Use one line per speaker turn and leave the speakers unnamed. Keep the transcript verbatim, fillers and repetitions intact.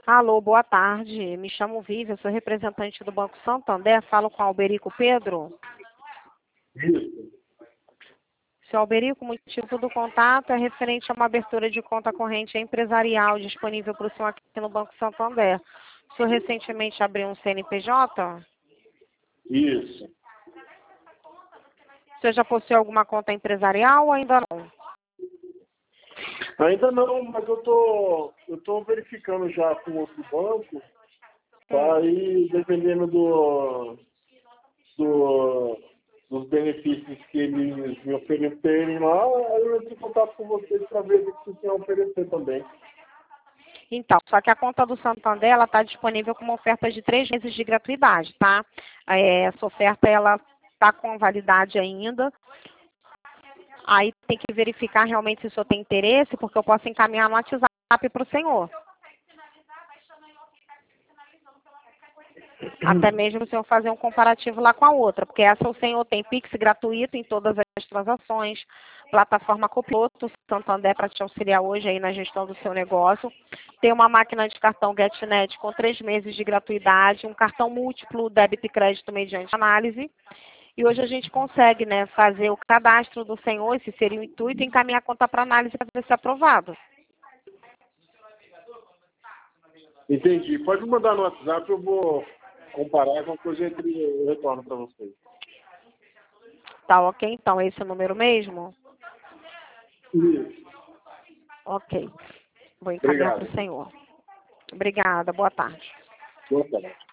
Alô, boa tarde. Me chamo Vivian, sou representante do Banco Santander. Falo com Alberico Pedro.
Isso.
Seu Alberico, o motivo do contato é referente a uma abertura de conta corrente empresarial disponível para o senhor aqui no Banco Santander. O senhor recentemente abriu um C N P J?
Isso.
O senhor já possui alguma conta empresarial ou ainda não?
Ainda não, mas eu tô, eu tô verificando já com outro banco, tá? Aí dependendo do, do, dos benefícios que eles me oferecerem lá, aí eu entro em contato com vocês para ver o que vocês têm a oferecer também.
Então, só que a conta do Santander, ela está disponível com uma oferta de três meses de gratuidade, tá? É, essa oferta, ela está com validade ainda. Aí tem que verificar realmente se o senhor tem interesse, porque eu posso encaminhar no WhatsApp para o senhor. Até mesmo o senhor fazer um comparativo lá com a outra, porque essa o senhor tem Pix gratuito em todas as transações, plataforma Copiloto, Santander para te auxiliar hoje aí na gestão do seu negócio. Tem uma máquina de cartão GetNet com três meses de gratuidade, um cartão múltiplo, débito e crédito mediante análise. E hoje a gente consegue, né, fazer o cadastro do senhor, esse seria o intuito, e encaminhar a conta para análise para ver se é aprovado.
Entendi. Pode me mandar no WhatsApp, eu vou comparar, alguma coisa entre eu retorno para vocês.
Tá ok, então, esse é o número mesmo?
Isso.
Ok. Vou encaminhar
Obrigado.
para o senhor. Obrigada, boa tarde.
Boa tarde.